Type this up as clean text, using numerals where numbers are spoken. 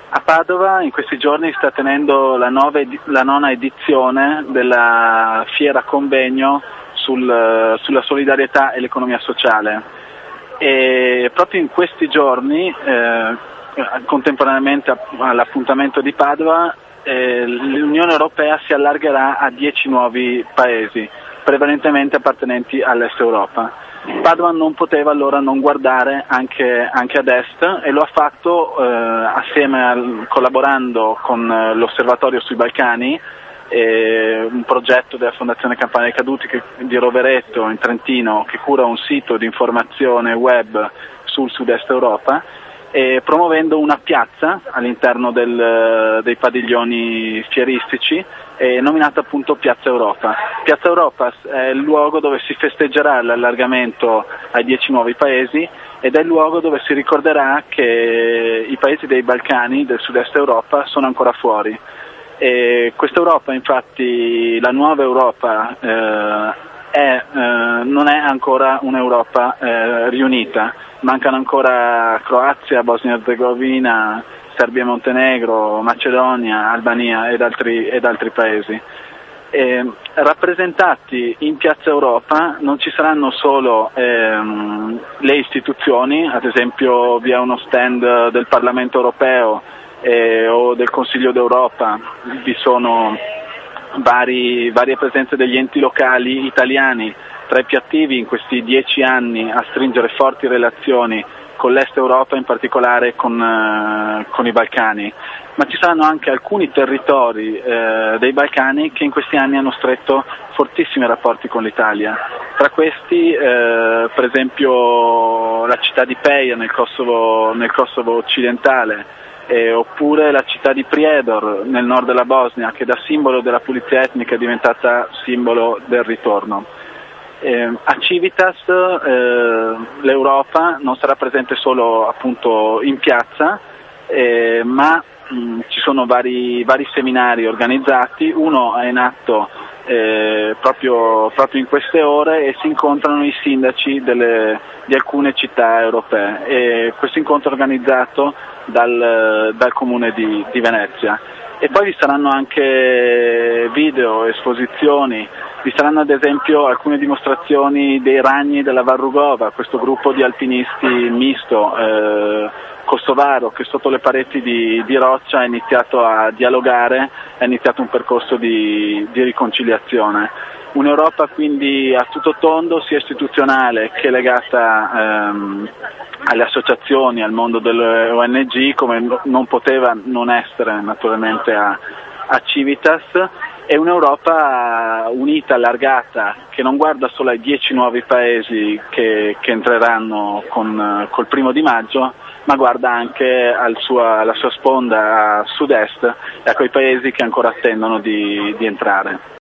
A Padova in questi giorni sta tenendo la nona edizione della Fiera Convegno sulla solidarietà e l'economia sociale, e proprio in questi giorni, contemporaneamente all'appuntamento di Padova, l'Unione Europea si allargherà a 10 nuovi paesi, prevalentemente appartenenti all'Est Europa. Padova non poteva allora non guardare anche ad est, e lo ha fatto collaborando con l'Osservatorio sui Balcani, un progetto della Fondazione Campana dei Caduti di Rovereto in Trentino, che cura un sito di informazione web sul sud-est Europa, promuovendo una piazza all'interno dei padiglioni fieristici, nominata appunto Piazza Europa. Piazza Europa è il luogo dove si festeggerà l'allargamento ai 10 nuovi paesi, ed è il luogo dove si ricorderà che i paesi dei Balcani, del sud-est Europa, sono ancora fuori. E questa Europa, infatti, la nuova Europa, non è ancora un'Europa riunita. Mancano ancora Croazia, Bosnia e Erzegovina, Serbia e Montenegro, Macedonia, Albania ed altri paesi. Rappresentati in Piazza Europa non ci saranno solo le istituzioni, ad esempio vi è uno stand del Parlamento Europeo o del Consiglio d'Europa, vi sono varie presenze degli enti locali italiani, tra i più attivi in questi 10 anni a stringere forti relazioni con l'Est Europa, in particolare con i Balcani, ma ci saranno anche alcuni territori dei Balcani che in questi anni hanno stretto fortissimi rapporti con l'Italia. Tra questi, per esempio, la città di Peja nel Kosovo occidentale, oppure la città di Prijedor nel nord della Bosnia, che da simbolo della pulizia etnica è diventata simbolo del ritorno. A Civitas l'Europa non sarà presente solo appunto in piazza, ma ci sono vari seminari organizzati. Uno è in atto proprio in queste ore, e si incontrano i sindaci di alcune città europee, e questo incontro è organizzato dal Comune di Venezia. E poi vi saranno anche video, esposizioni, vi saranno ad esempio alcune dimostrazioni dei ragni della Varrugova, questo gruppo di alpinisti misto kosovaro che sotto le pareti di roccia ha iniziato a dialogare, ha iniziato un percorso di riconciliazione. Un'Europa quindi a tutto tondo, sia istituzionale che legata alle associazioni, al mondo delle ONG, come non poteva non essere naturalmente a Civitas. È un'Europa unita, allargata, che non guarda solo ai 10 nuovi paesi che entreranno col 1° maggio, ma guarda anche alla sua sponda a sud-est e a quei paesi che ancora attendono di entrare.